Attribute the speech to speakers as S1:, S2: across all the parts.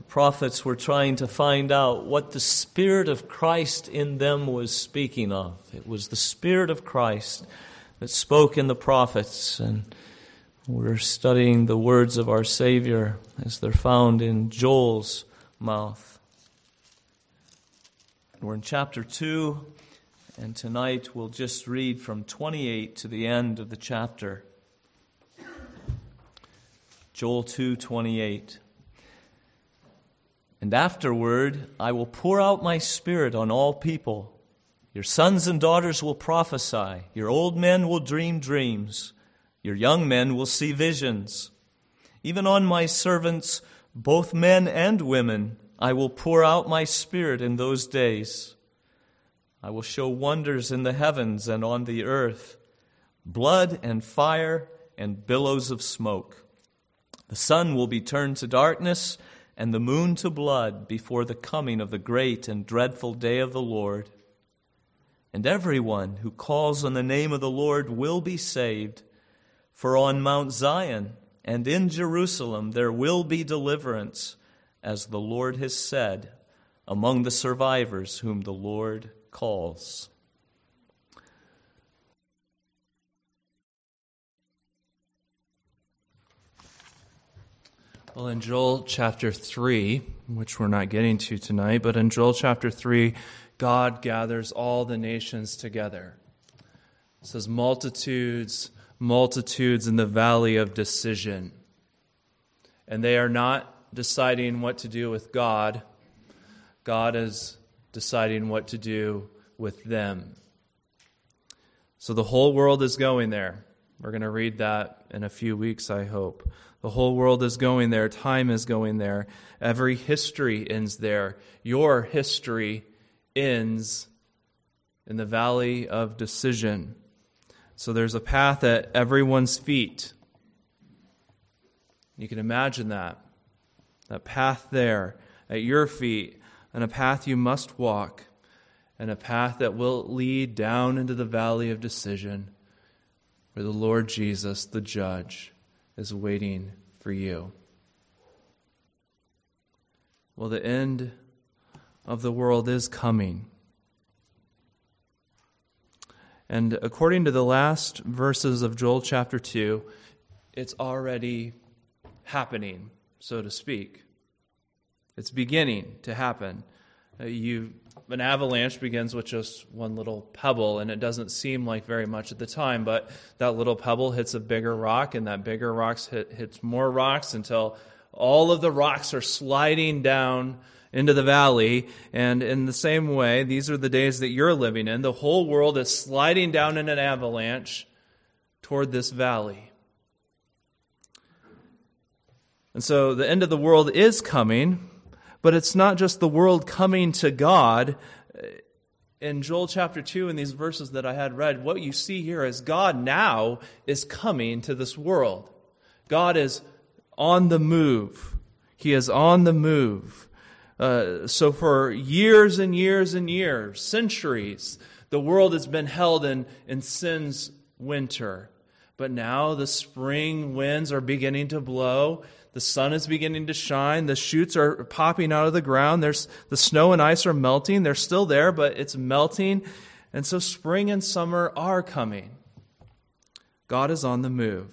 S1: prophets were trying to find out what the Spirit of Christ in them was speaking of. It was the Spirit of Christ that spoke in the prophets, and we're studying the words of our Savior as they're found in Joel's mouth. We're in chapter 2, and tonight we'll just read from 28 to the end of the chapter. Joel 2:28. And afterward I will pour out my Spirit on all people. Your sons and daughters will prophesy. Your old men will dream dreams. Your young men will see visions. Even on my servants, both men and women, I will pour out my Spirit in those days. I will show wonders in the heavens and on the earth, blood and fire and billows of smoke. The sun will be turned to darkness and the moon to blood before the coming of the great and dreadful day of the Lord. And everyone who calls on the name of the Lord will be saved. For on Mount Zion and in Jerusalem there will be deliverance, as the Lord has said, among the survivors whom the Lord calls.
S2: Well, in Joel chapter 3, which we're not getting to tonight, but in Joel chapter 3, God gathers all the nations together. It says multitudes, multitudes in the valley of decision. And they are not deciding what to do with God. God is deciding what to do with them. So the whole world is going there. We're going to read that in a few weeks, I hope. The whole world is going there. Time is going there. Every history ends there. Your history ends in the valley of decision. So there's a path at everyone's feet. You can imagine that path there at your feet, and a path you must walk, and a path that will lead down into the valley of decision, where the Lord Jesus, the judge, is waiting for you. Well, the end of the world is coming. And according to the last verses of Joel chapter 2, it's already happening, so to speak. It's beginning to happen. An avalanche begins with just one little pebble, and it doesn't seem like very much at the time, but that little pebble hits a bigger rock, and that bigger rock hits more rocks until all of the rocks are sliding down into the valley. And in the same way, these are the days that you're living in. The whole world is sliding down in an avalanche toward this valley. And so the end of the world is coming, but it's not just the world coming to God. In Joel chapter 2, in these verses that I had read, what you see here is God now is coming to this world. God is on the move. He is on the move. So for years and years and years, centuries, the world has been held in sin's winter. But now the spring winds are beginning to blow. The sun is beginning to shine. The shoots are popping out of the ground. The snow and ice are melting. They're still there, but it's melting. And so spring and summer are coming. God is on the move.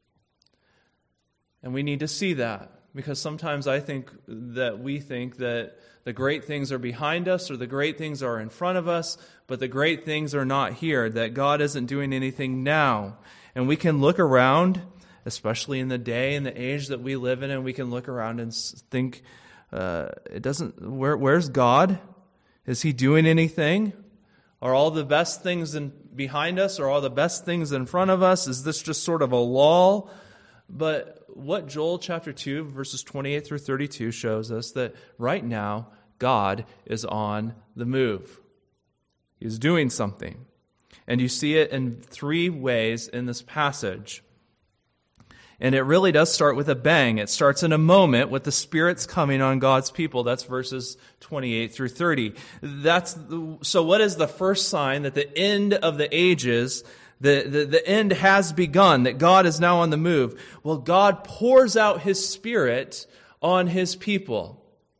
S2: And we need to see that, because sometimes we think that the great things are behind us or the great things are in front of us, but the great things are not here, that God isn't doing anything now. And we can look around, especially in the day and the age that we live in, and we can look around and think, where's God? Is He doing anything? Are all the best things behind us, or all the best things in front of us? Is this just sort of a lull? But what Joel chapter 2, verses 28 through 32 shows us that right now, God is on the move. He's doing something. And you see it in three ways in this passage. And it really does start with a bang. It starts in a moment with the Spirit's coming on God's people. That's verses 28 through 30. So what is the first sign that the end of the ages, the end has begun, that God is now on the move? Well, God pours out His Spirit on His people.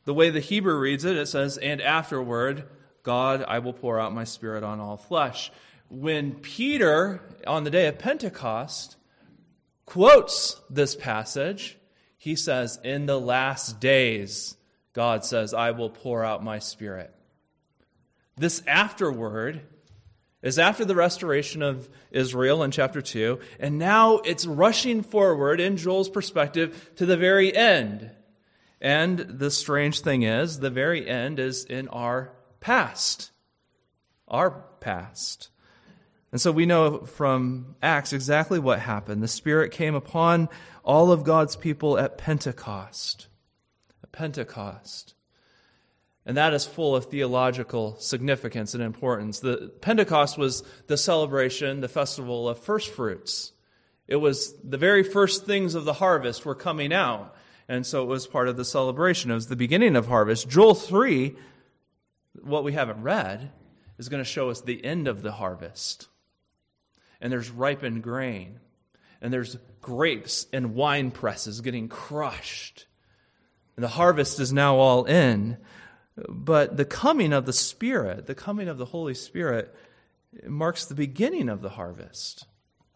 S2: The way the Hebrew reads it, it says, and afterward, God, I will pour out my Spirit on all flesh. When Peter, on the day of Pentecost, quotes this passage, he says, in the last days, God says, I will pour out my Spirit. This afterward is after the restoration of Israel in chapter 2, and now it's rushing forward in Joel's perspective to the very end. And the strange thing is, the very end is in our past. Our past. And so we know from Acts exactly what happened. The Spirit came upon all of God's people at Pentecost. At Pentecost. And that is full of theological significance and importance. The Pentecost was the celebration, the festival of first fruits. It was the very first things of the harvest were coming out. And so it was part of the celebration. It was the beginning of harvest. Joel 3, what we haven't read, is going to show us the end of the harvest. And there's ripened grain. And there's grapes and wine presses getting crushed. And the harvest is now all in. But the coming of the Spirit, the coming of the Holy Spirit, marks the beginning of the harvest.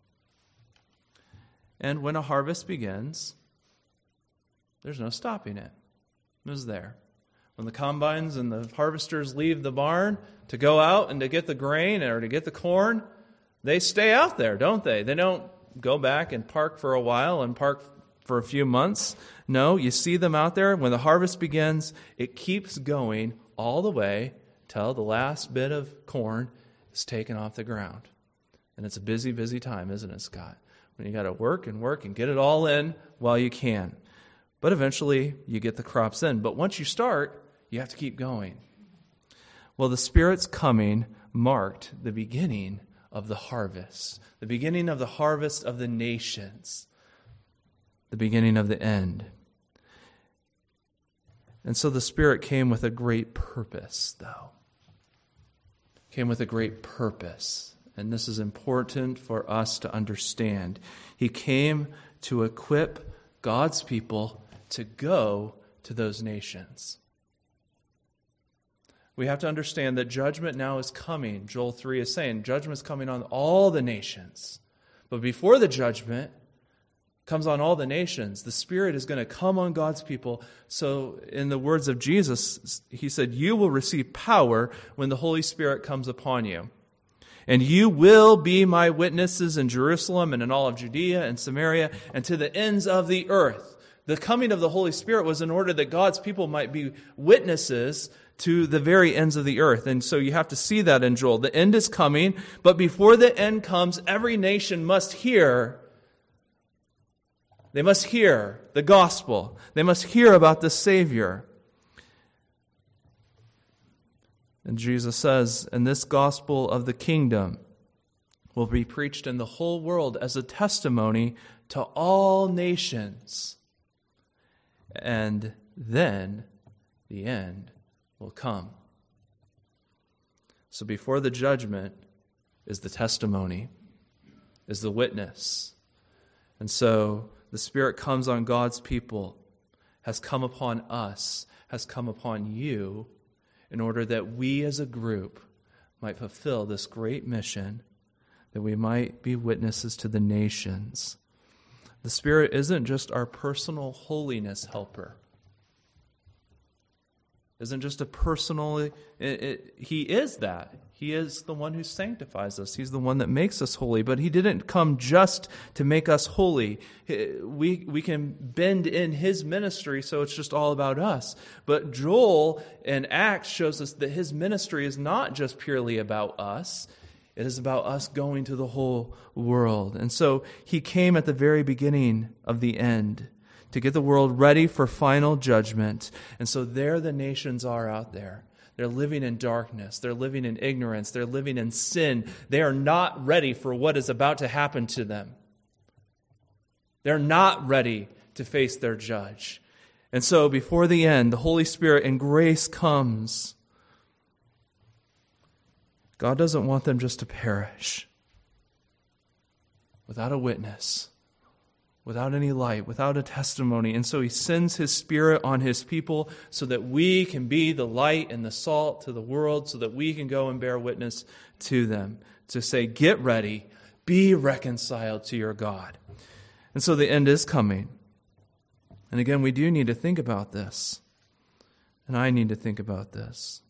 S2: And when a harvest begins, there's no stopping it. It was there. When the combines and the harvesters leave the barn to go out and to get the grain or to get the corn, they stay out there, don't they? They don't go back and park for a while and park for a few months. No, you see them out there. When the harvest begins, it keeps going all the way till the last bit of corn is taken off the ground. And it's a busy, busy time, isn't it, Scott? When you got to work and get it all in while you can. But eventually, you get the crops in. But once you start, you have to keep going. Well, the Spirit's coming marked the beginning of the harvest. The beginning of the harvest of the nations. The beginning of the end. And so the Spirit came with a great purpose, though. Came with a great purpose. And this is important for us to understand. He came to equip God's people to go to those nations. We have to understand that judgment now is coming. Joel 3 is saying judgment is coming on all the nations. But before the judgment comes on all the nations, the Spirit is going to come on God's people. So in the words of Jesus, he said, you will receive power when the Holy Spirit comes upon you. And you will be my witnesses in Jerusalem and in all of Judea and Samaria and to the ends of the earth. The coming of the Holy Spirit was in order that God's people might be witnesses to the very ends of the earth. And so you have to see that in Joel. The end is coming, but before the end comes, every nation must hear. They must hear the gospel. They must hear about the Savior. And Jesus says, and this gospel of the kingdom will be preached in the whole world as a testimony to all nations. And then the end will come. So before the judgment is the testimony, is the witness. And so the Spirit comes on God's people, has come upon us, has come upon you, in order that we as a group might fulfill this great mission, that we might be witnesses to the nations. The Spirit isn't just our personal holiness helper. Isn't just a personal... He is that. He is the one who sanctifies us. He's the one that makes us holy. But He didn't come just to make us holy. We can bend in His ministry, so it's just all about us. But Joel in Acts shows us that His ministry is not just purely about us. It is about us going to the whole world. And so He came at the very beginning of the end to get the world ready for final judgment. And so there the nations are out there. They're living in darkness. They're living in ignorance. They're living in sin. They are not ready for what is about to happen to them. They're not ready to face their judge. And so before the end, the Holy Spirit and grace comes. God doesn't want them just to perish without a witness, without any light, without a testimony. And so he sends his Spirit on his people so that we can be the light and the salt to the world, so that we can go and bear witness to them, to say, get ready, be reconciled to your God. And so the end is coming. And again, we do need to think about this. And I need to think about this.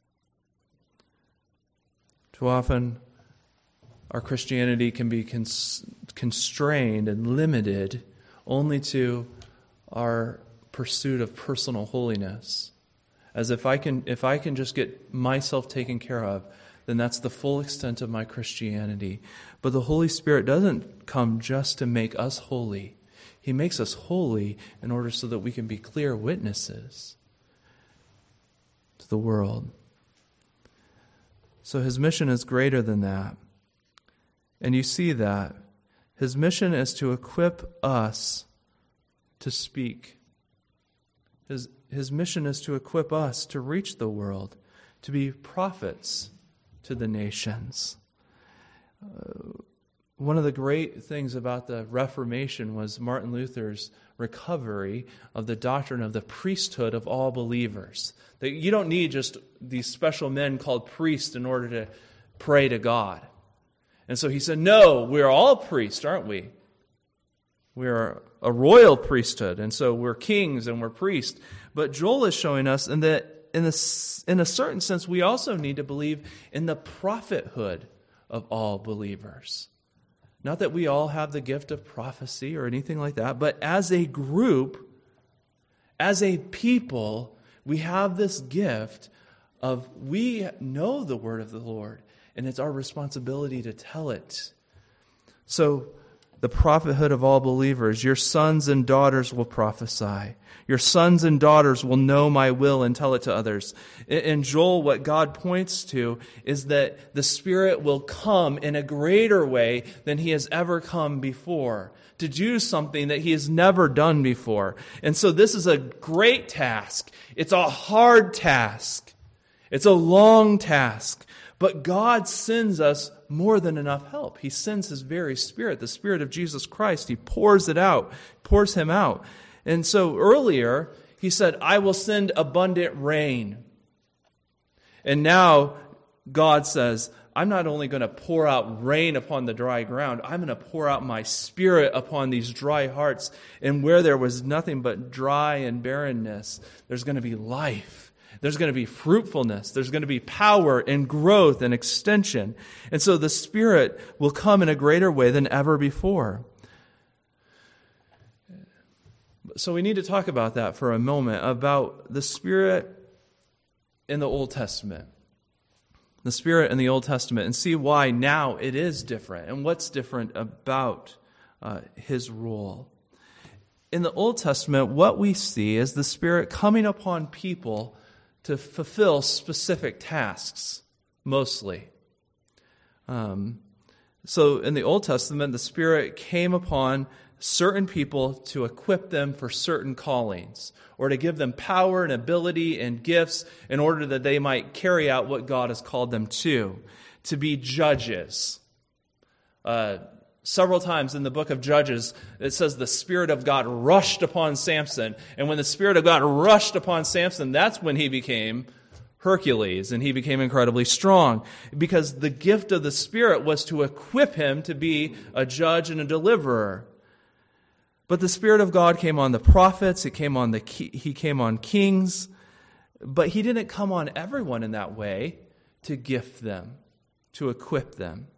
S2: Too often, our Christianity can be constrained and limited only to our pursuit of personal holiness. As if I can just get myself taken care of, then that's the full extent of my Christianity. But the Holy Spirit doesn't come just to make us holy. He makes us holy in order so that we can be clear witnesses to the world. So his mission is greater than that. And you see that. His mission is to equip us to speak. His mission is to equip us to reach the world, to be prophets to the nations. One of the great things about the Reformation was Martin Luther's recovery of the doctrine of the priesthood of all believers. That you don't need just these special men called priests in order to pray to God. And so he said, no, we're all priests, aren't we? We're a royal priesthood, and so we're kings and we're priests. But Joel is showing us that in a certain sense, we also need to believe in the prophethood of all believers. Not that we all have the gift of prophecy or anything like that, but as a group, as a people, we have this gift of we know the word of the Lord, and it's our responsibility to tell it. So, the prophethood of all believers, your sons and daughters will prophesy. Your sons and daughters will know my will and tell it to others. In Joel, what God points to is that the Spirit will come in a greater way than he has ever come before, to do something that he has never done before. And so this is a great task. It's a hard task. It's a long task. But God sends us more than enough help. He sends his very Spirit, the Spirit of Jesus Christ. He pours it out, pours him out. And so earlier, he said, I will send abundant rain. And now God says, I'm not only going to pour out rain upon the dry ground, I'm going to pour out my Spirit upon these dry hearts. And where there was nothing but dry and barrenness, there's going to be life. There's going to be fruitfulness. There's going to be power and growth and extension. And so the Spirit will come in a greater way than ever before. So we need to talk about that for a moment, about the Spirit in the Old Testament. The Spirit in the Old Testament, and see why now it is different and what's different about his role. In the Old Testament, what we see is the Spirit coming upon people to fulfill specific tasks, mostly. So in the Old Testament, the Spirit came upon certain people to equip them for certain callings, or to give them power and ability and gifts in order that they might carry out what God has called them to be judges. Several times in the book of Judges, it says the Spirit of God rushed upon Samson. And when the Spirit of God rushed upon Samson, that's when he became Hercules, and he became incredibly strong. Because the gift of the Spirit was to equip him to be a judge and a deliverer. But the Spirit of God came on the prophets, he came on kings, but he didn't come on everyone in that way to gift them, to equip them.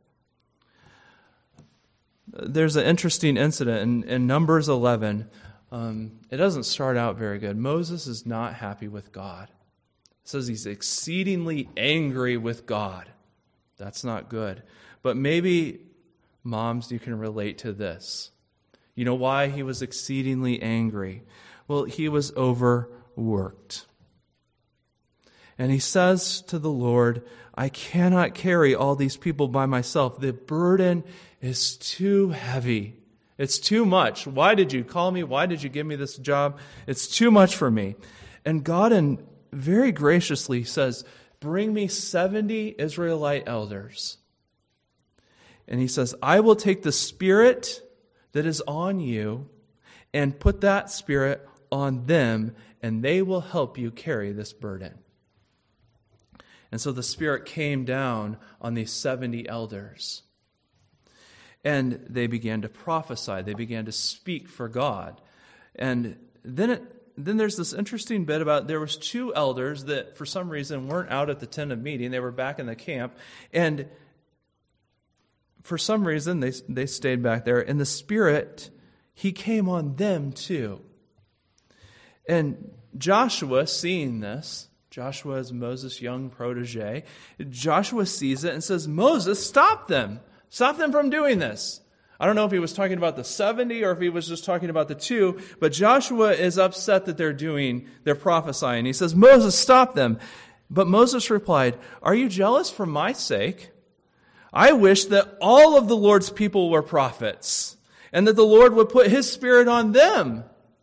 S2: There's an interesting incident in Numbers 11. It doesn't start out very good. Moses is not happy with God. It says he's exceedingly angry with God. That's not good. But maybe, moms, you can relate to this. You know why he was exceedingly angry? Well, he was overworked. And he says to the Lord, I cannot carry all these people by myself. The burden is too heavy. It's too much. Why did you call me? Why did you give me this job? It's too much for me. And God very graciously says, bring me 70 Israelite elders. And he says, I will take the Spirit that is on you and put that Spirit on them, and they will help you carry this burden. And so the Spirit came down on these 70 elders. And they began to prophesy. They began to speak for God. And then there's this interesting bit about there was 2 elders that for some reason weren't out at the tent of meeting. They were back in the camp. And for some reason they stayed back there. And the Spirit, He came on them too. And Joshua, seeing this, Joshua is Moses' young protege, Joshua sees it and says, Moses, stop them. Stop them from doing this. I don't know if he was talking about the 70 or if he was just talking about the 2, but Joshua is upset that they're prophesying. He says, Moses, stop them. But Moses replied, are you jealous for my sake? I wish that all of the Lord's people were prophets, and that the Lord would put His Spirit on them.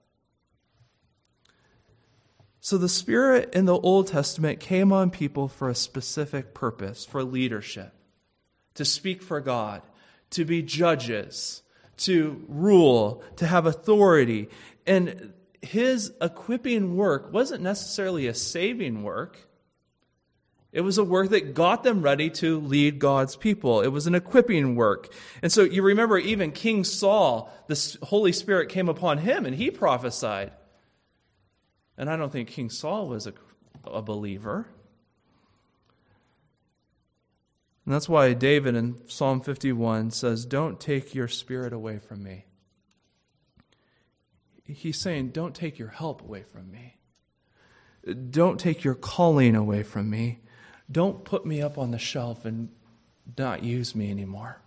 S2: So the Spirit in the Old Testament came on people for a specific purpose, for leadership, to speak for God, to be judges, to rule, to have authority. And His equipping work wasn't necessarily a saving work. It was a work that got them ready to lead God's people. It was an equipping work. And so you remember even King Saul, the Holy Spirit came upon him and he prophesied. And I don't think King Saul was a believer. And that's why David in Psalm 51 says, don't take your Spirit away from me. He's saying, don't take your help away from me. Don't take your calling away from me. Don't put me up on the shelf and not use me anymore.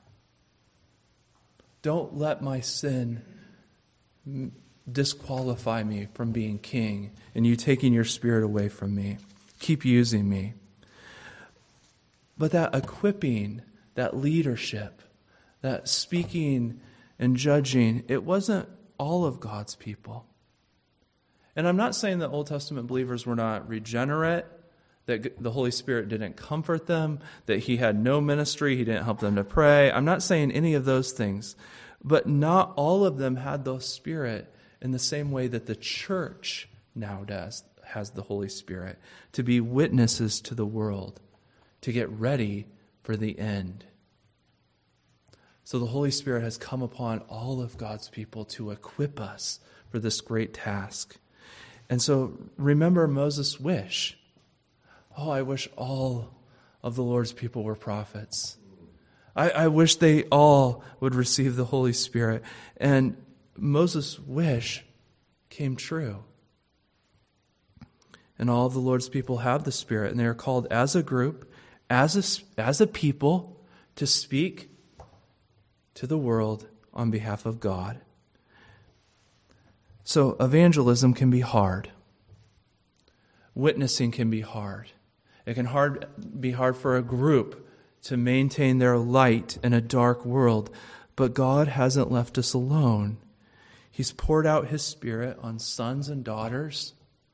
S2: Don't let my sin disqualify me from being king and you taking your Spirit away from me. Keep using me. But that equipping, that leadership, that speaking and judging, it wasn't all of God's people. And I'm not saying that Old Testament believers were not regenerate, that the Holy Spirit didn't comfort them, that He had no ministry, He didn't help them to pray. I'm not saying any of those things. But not all of them had the Spirit in the same way that the church now has the Holy Spirit, to be witnesses to the world, to get ready for the end. So the Holy Spirit has come upon all of God's people to equip us for this great task. And so remember Moses' wish. Oh, I wish all of the Lord's people were prophets. I wish they all would receive the Holy Spirit. And Moses' wish came true. And all of the Lord's people have the Spirit, and they are called as a group, as a people, to speak to the world on behalf of God. So evangelism can be hard. Witnessing can be hard. It can be hard for a group to maintain their light in a dark world, but God hasn't left us alone. He's poured out His Spirit on sons and daughters,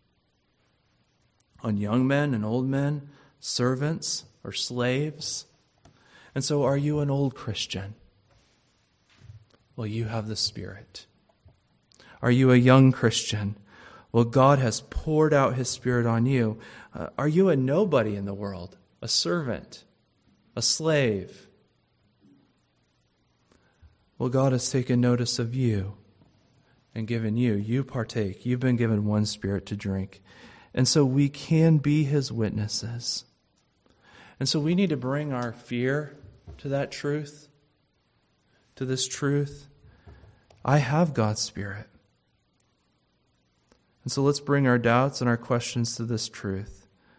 S2: on young men and old men, servants or slaves. And so are you an old Christian? Well, you have the Spirit. Are you a young Christian? Well, God has poured out His Spirit on you. Are you a nobody in the world? A servant? A slave? Well, God has taken notice of you and given you. You partake. You've been given one Spirit to drink. And so we can be His witnesses. And so we need to bring our fear to that truth, to this truth. I have God's Spirit. And so let's bring our doubts and our questions to this truth.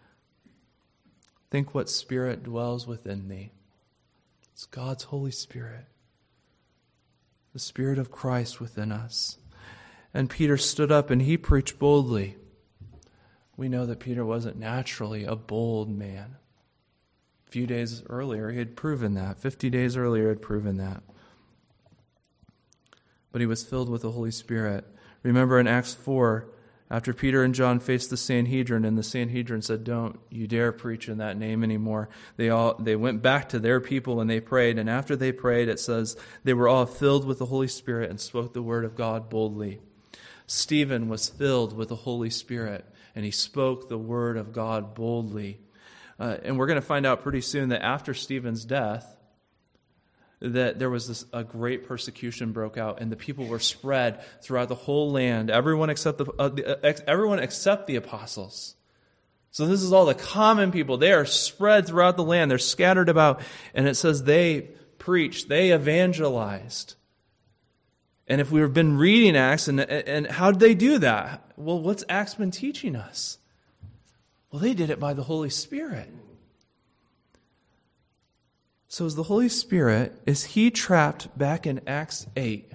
S2: Think what Spirit dwells within me. It's God's Holy Spirit, the Spirit of Christ within us. And Peter stood up and he preached boldly. We know that Peter wasn't naturally a bold man. A few days earlier, he had proven that. 50 days earlier, he had proven that. But he was filled with the Holy Spirit. Remember in Acts 4, After Peter and John faced the Sanhedrin, and the Sanhedrin said, "Don't you dare preach in that name anymore," they went back to their people and they prayed. And after they prayed, it says they were all filled with the Holy Spirit and spoke the word of God boldly. Stephen was filled with the Holy Spirit, and he spoke the word of God boldly. And we're going to find out pretty soon that after Stephen's death, that there was a great persecution broke out, and the people were spread throughout the whole land. Everyone except the apostles. So this is all the common people. They are spread throughout the land. They're scattered about, and it says they preached, they evangelized. And if we've been reading Acts, and how did they do that? Well, what's Acts been teaching us? Well, they did it by the Holy Spirit. So is the Holy Spirit, is he trapped back in Acts 8?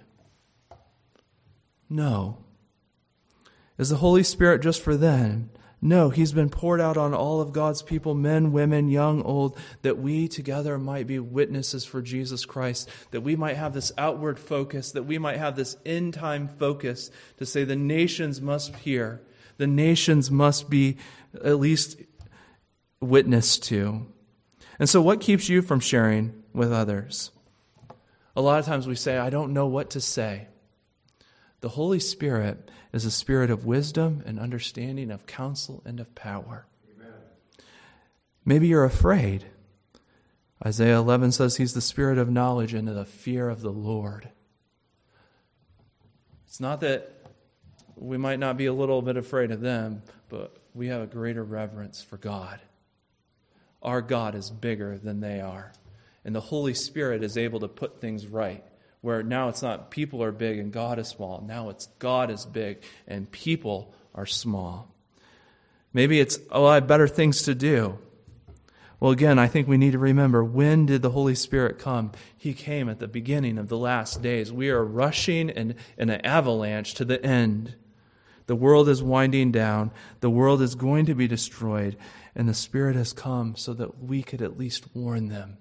S2: No. Is the Holy Spirit just for then? No, he's been poured out on all of God's people, men, women, young, old, that we together might be witnesses for Jesus Christ, that we might have this outward focus, that we might have this end-time focus to say the nations must hear, the nations must be at least witnessed to. And so what keeps you from sharing with others? A lot of times we say, I don't know what to say. The Holy Spirit is a spirit of wisdom and understanding, of counsel and of power. Amen. Maybe you're afraid. Isaiah 11 says he's the spirit of knowledge and the fear of the Lord. It's not that we might not be a little bit afraid of them, but we have a greater reverence for God. Our God is bigger than they are. And the Holy Spirit is able to put things right. Where now it's not people are big and God is small. Now it's God is big and people are small. Maybe it's, I have better things to do. Well, again, I think we need to remember, when did the Holy Spirit come? He came at the beginning of the last days. We are rushing in an avalanche to the end. The world is winding down. The world is going to be destroyed. And the Spirit has come so that we could at least warn them.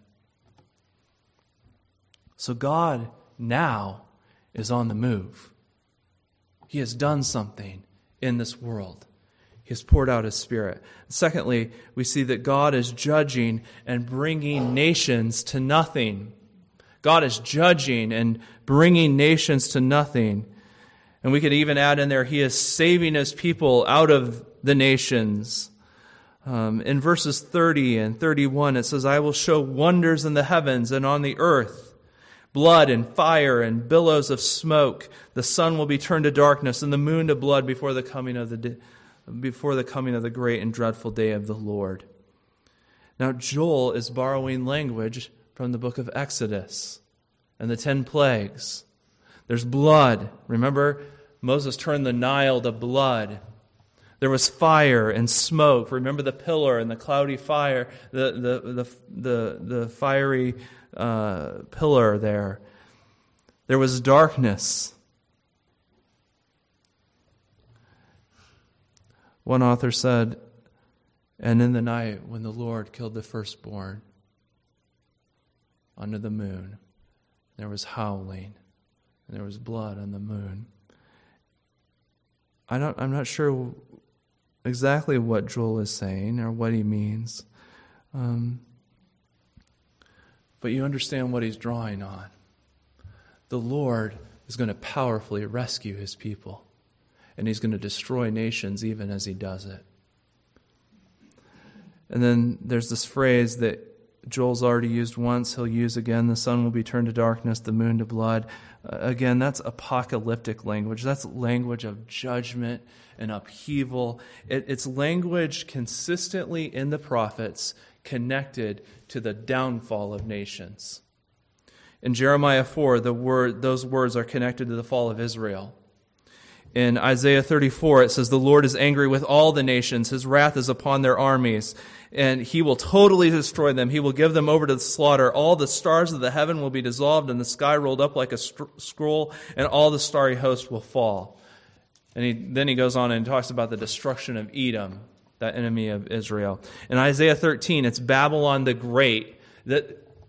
S2: So God now is on the move. He has done something in this world. He has poured out His Spirit. Secondly, we see that God is judging and bringing nations to nothing. God is judging and bringing nations to nothing. And we could even add in there, He is saving His people out of the nations. In verses 30 and 31, it says, I will show wonders in the heavens and on the earth, blood and fire and billows of smoke. The sun will be turned to darkness and the moon to blood before the coming of the great and dreadful day of the Lord. Now, Joel is borrowing language from the book of Exodus and the 10 plagues. There's blood. Remember, Moses turned the Nile to blood. There was fire and smoke. Remember the pillar and the cloudy fire, the fiery pillar there. There was darkness. One author said, and in the night when the Lord killed the firstborn under the moon, there was howling and there was blood on the moon. I'm not sure exactly what Joel is saying or what he means. But you understand what he's drawing on. The Lord is going to powerfully rescue His people. And He's going to destroy nations even as He does it. And then there's this phrase that Joel's already used once. He'll use again, the sun will be turned to darkness, the moon to blood. Again, that's apocalyptic language. That's language of judgment and upheaval. It's language consistently in the prophets connected to the downfall of nations. In Jeremiah 4, those words are connected to the fall of Israel. In Isaiah 34, it says, the Lord is angry with all the nations. His wrath is upon their armies, and He will totally destroy them. He will give them over to the slaughter. All the stars of the heaven will be dissolved, and the sky rolled up like a scroll, and all the starry host will fall. And then he goes on and talks about the destruction of Edom, that enemy of Israel. In Isaiah 13, it's Babylon the Great. That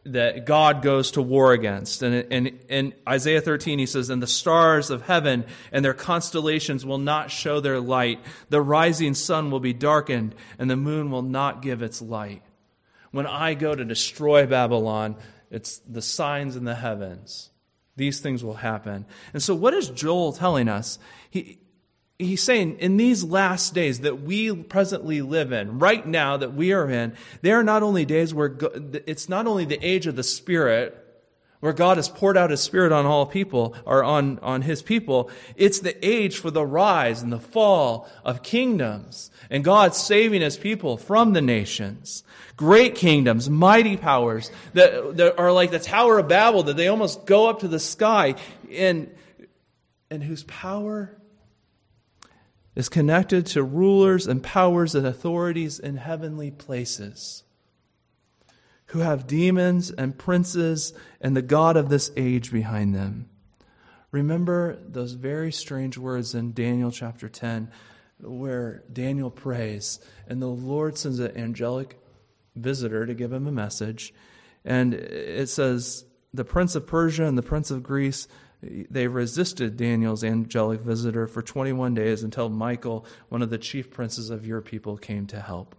S2: that God goes to war against. And in Isaiah 13, he says, "And the stars of heaven and their constellations will not show their light. The rising sun will be darkened, and the moon will not give its light." When I go to destroy Babylon, it's the signs in the heavens. These things will happen. And so what is Joel telling us? He's saying in these last days that we presently live in, right now that we are in, they are not only days where it's not only the age of the Spirit, where God has poured out His Spirit on all people, or on His people. It's the age for the rise and the fall of kingdoms, and God saving His people from the nations. Great kingdoms, mighty powers that are like the Tower of Babel, that they almost go up to the sky, and whose power is connected to rulers and powers and authorities in heavenly places, who have demons and princes and the god of this age behind them. Remember those very strange words in Daniel chapter 10, where Daniel prays, and the Lord sends an angelic visitor to give him a message. And it says, the prince of Persia and the prince of Greece, they resisted Daniel's angelic visitor for 21 days until Michael, one of the chief princes of your people, came to help.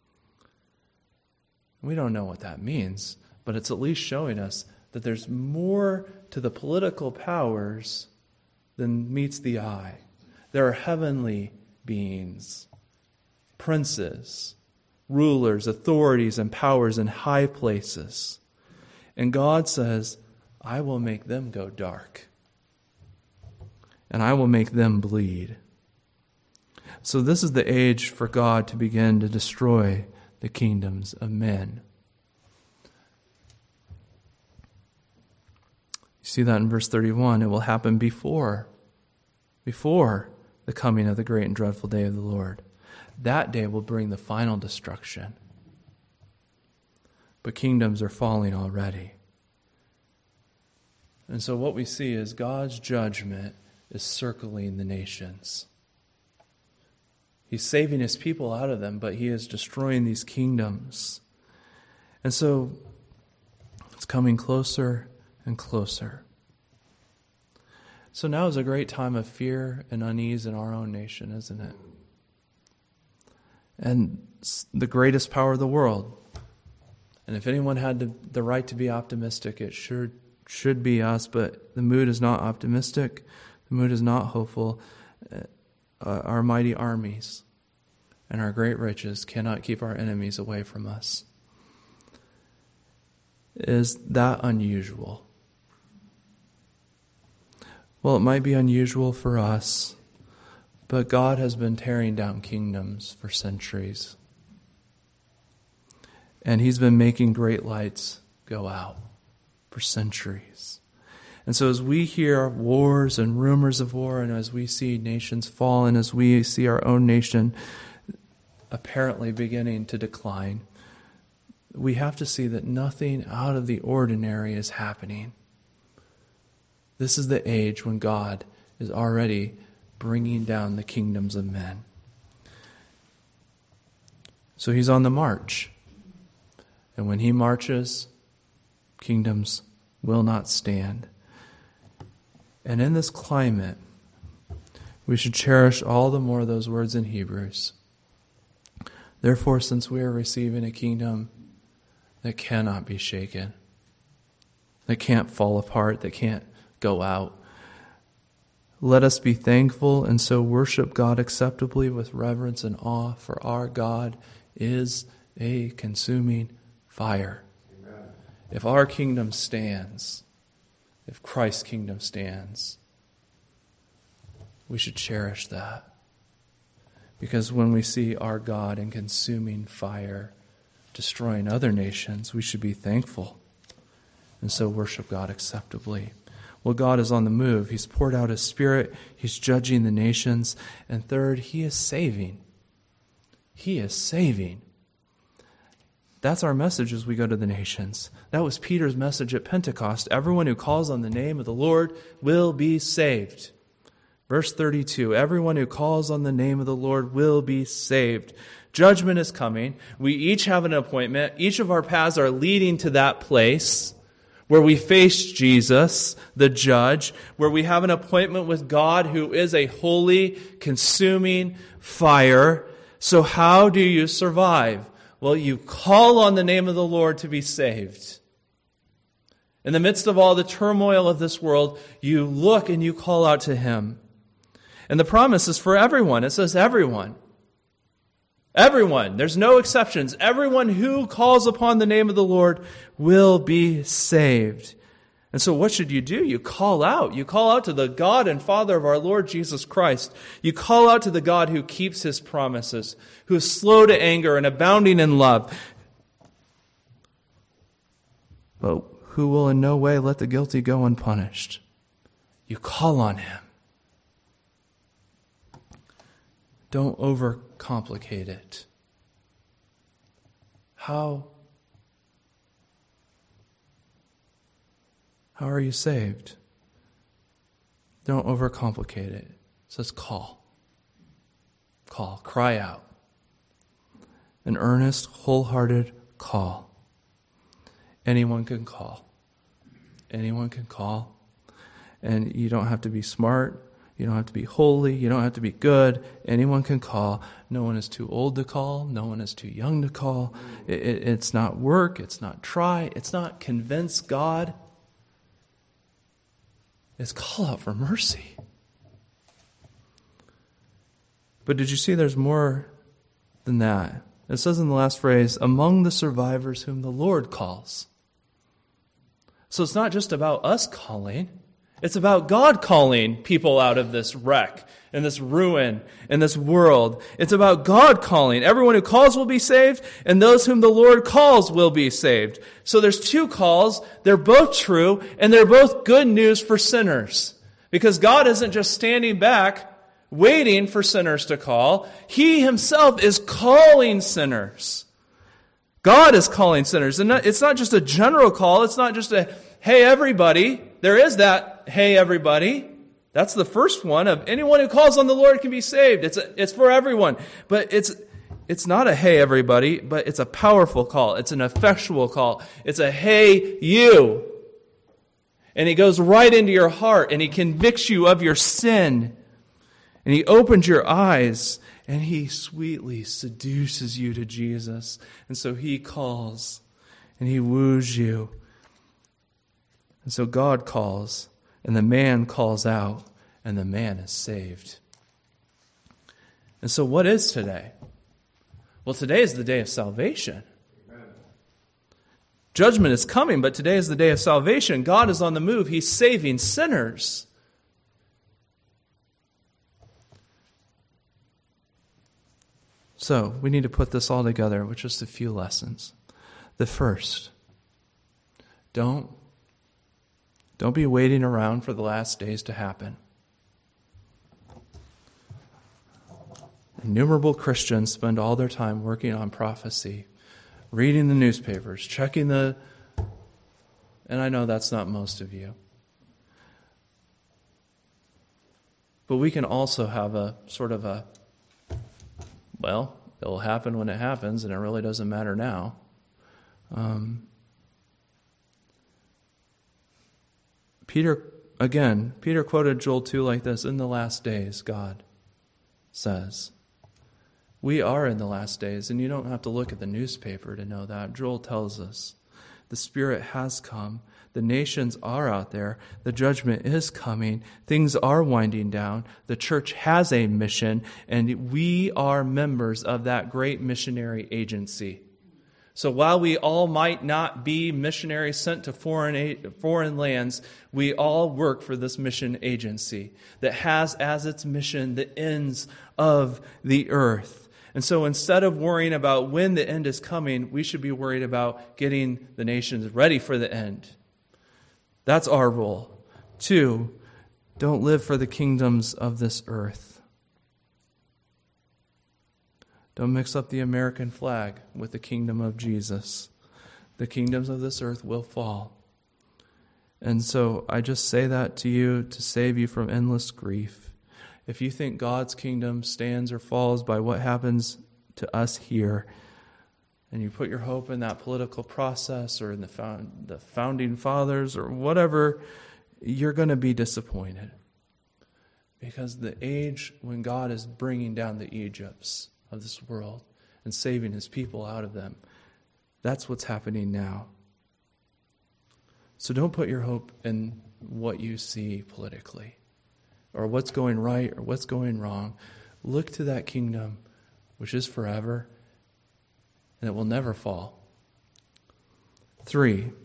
S2: We don't know what that means, but it's at least showing us that there's more to the political powers than meets the eye. There are heavenly beings, princes, rulers, authorities, and powers in high places. And God says, I will make them go dark, and I will make them bleed. So this is the age for God to begin to destroy the kingdoms of men. You see that in verse 31. It will happen before the coming of the great and dreadful day of the Lord. That day will bring the final destruction. But kingdoms are falling already. And so what we see is God's judgment is circling the nations. He's saving His people out of them, but He is destroying these kingdoms. And so it's coming closer and closer. So now is a great time of fear and unease in our own nation, isn't it? And the greatest power of the world. And if anyone had the right to be optimistic, it should be us, but the mood is not optimistic. The mood is not hopeful. Our mighty armies and our great riches cannot keep our enemies away from us. Is that unusual? Well, it might be unusual for us, but God has been tearing down kingdoms for centuries. And He's been making great lights go out for centuries. And so as we hear wars and rumors of war, and as we see nations fall, and as we see our own nation apparently beginning to decline, we have to see that nothing out of the ordinary is happening. This is the age when God is already bringing down the kingdoms of men. So He's on the march. And when He marches, kingdoms will not stand. And in this climate, we should cherish all the more those words in Hebrews. Therefore, since we are receiving a kingdom that cannot be shaken, that can't fall apart, that can't go out, let us be thankful and so worship God acceptably with reverence and awe, for our God is a consuming fire. Amen. If our kingdom stands, if Christ's kingdom stands, we should cherish that. Because when we see our God in consuming fire destroying other nations, we should be thankful and so worship God acceptably. Well, God is on the move. He's poured out His Spirit. He's judging the nations. And third, He is saving. He is saving. That's our message as we go to the nations. That was Peter's message at Pentecost. Everyone who calls on the name of the Lord will be saved. Verse 32, everyone who calls on the name of the Lord will be saved. Judgment is coming. We each have an appointment. Each of our paths are leading to that place where we face Jesus, the judge, where we have an appointment with God who is a holy, consuming fire. So how do you survive? Well, you call on the name of the Lord to be saved. In the midst of all the turmoil of this world, you look and you call out to Him. And the promise is for everyone. It says everyone. Everyone. There's no exceptions. Everyone who calls upon the name of the Lord will be saved. And so what should you do? You call out. You call out to the God and Father of our Lord Jesus Christ. You call out to the God who keeps His promises, who is slow to anger and abounding in love, but who will in no way let the guilty go unpunished. You call on Him. Don't overcomplicate it. How are you saved? Don't overcomplicate it. It says call. Call. Cry out. An earnest, wholehearted call. Anyone can call. Anyone can call. And you don't have to be smart. You don't have to be holy. You don't have to be good. Anyone can call. No one is too old to call. No one is too young to call. It's not work. It's not try. It's not convince God. It's call out for mercy. But did you see there's more than that? It says in the last phrase, among the survivors whom the Lord calls. So it's not just about us calling. It's about God calling people out of this wreck and this ruin and this world. It's about God calling. Everyone who calls will be saved, and those whom the Lord calls will be saved. So there's two calls. They're both true, and they're both good news for sinners. Because God isn't just standing back waiting for sinners to call. He Himself is calling sinners. God is calling sinners. And it's not just a general call. It's not just a, hey, everybody. There is that, hey, everybody. That's the first one of anyone who calls on the Lord can be saved. It's for everyone. But it's not a hey, everybody, but it's a powerful call. It's an effectual call. It's a hey, you. And He goes right into your heart and He convicts you of your sin. And He opens your eyes and He sweetly seduces you to Jesus. And so He calls and He woos you. And so God calls, and the man calls out, and the man is saved. And so what is today? Well, today is the day of salvation. Amen. Judgment is coming, but today is the day of salvation. God is on the move. He's saving sinners. So we need to put this all together with just a few lessons. The first, don't be waiting around for the last days to happen. Innumerable Christians spend all their time working on prophecy, reading the newspapers, checking and I know that's not most of you. But we can also have a sort of a, well, it'll happen when it happens, and it really doesn't matter now. Peter quoted Joel 2 like this, in the last days, God says. We are in the last days, and you don't have to look at the newspaper to know that. Joel tells us the Spirit has come. The nations are out there. The judgment is coming. Things are winding down. The church has a mission, and we are members of that great missionary agency. So while we all might not be missionaries sent to foreign lands, we all work for this mission agency that has as its mission the ends of the earth. And so instead of worrying about when the end is coming, we should be worried about getting the nations ready for the end. That's our role. 2, don't live for the kingdoms of this earth. Don't mix up the American flag with the kingdom of Jesus. The kingdoms of this earth will fall. And so I just say that to you to save you from endless grief. If you think God's kingdom stands or falls by what happens to us here, and you put your hope in that political process or in the founding fathers or whatever, you're going to be disappointed. Because the age when God is bringing down the Egypts of this world and saving his people out of them, that's what's happening now. So don't put your hope in what you see politically, or what's going right or what's going wrong. Look to that kingdom which is forever, and it will never fall. 3,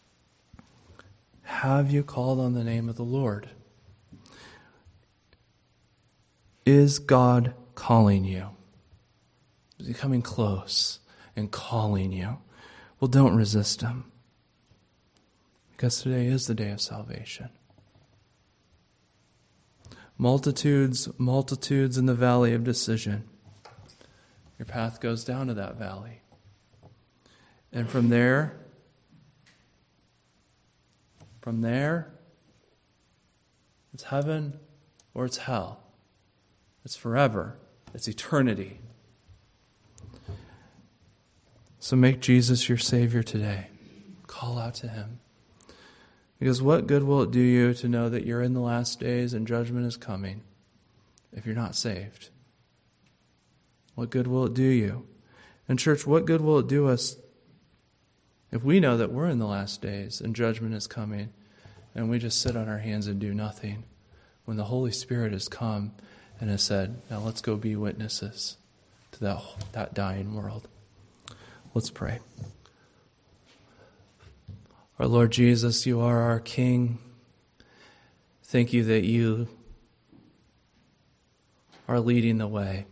S2: have you called on the name of the Lord? Is God calling you? Is he coming close and calling you? Well, don't resist him, because today is the day of salvation. Multitudes in the valley of decision. Your path goes down to that valley. And from there, it's heaven or it's hell. It's forever. It's eternity. So make Jesus your Savior today. Call out to him. Because what good will it do you to know that you're in the last days and judgment is coming if you're not saved? What good will it do you? And church, what good will it do us if we know that we're in the last days and judgment is coming and we just sit on our hands and do nothing when the Holy Spirit has come and has said, now let's go be witnesses to that dying world. Let's pray. Our Lord Jesus, you are our King. Thank you that you are leading the way.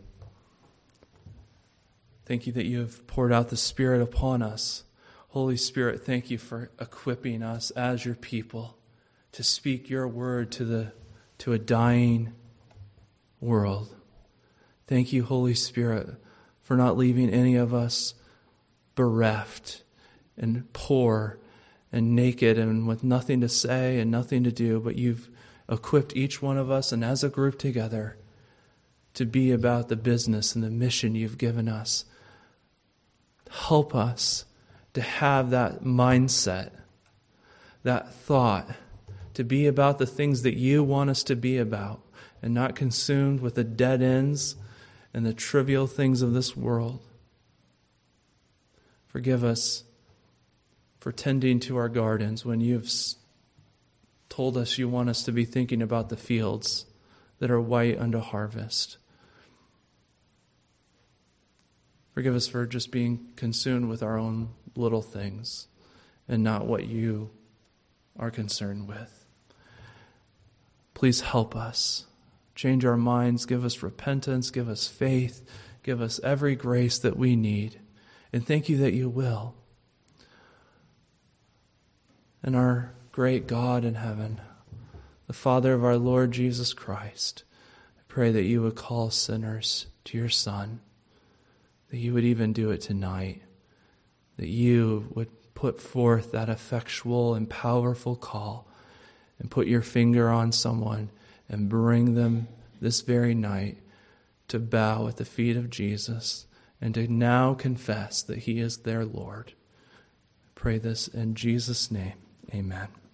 S2: Thank you that you have poured out the Spirit upon us. Holy Spirit, thank you for equipping us as your people to speak your word to a dying world. Thank you, Holy Spirit, for not leaving any of us bereft and poor and naked and with nothing to say and nothing to do, but you've equipped each one of us and as a group together to be about the business and the mission you've given us. Help us to have that mindset, that thought, to be about the things that you want us to be about and not consumed with the dead ends and the trivial things of this world. Forgive us for tending to our gardens when you've told us you want us to be thinking about the fields that are white unto harvest. Forgive us for just being consumed with our own little things and not what you are concerned with. Please help us. Change our minds. Give us repentance. Give us faith. Give us every grace that we need. And thank you that you will. And our great God in heaven, the Father of our Lord Jesus Christ, I pray that you would call sinners to your Son, that you would even do it tonight, that you would put forth that effectual and powerful call and put your finger on someone and bring them this very night to bow at the feet of Jesus and to now confess that he is their Lord. I pray this in Jesus' name. Amen.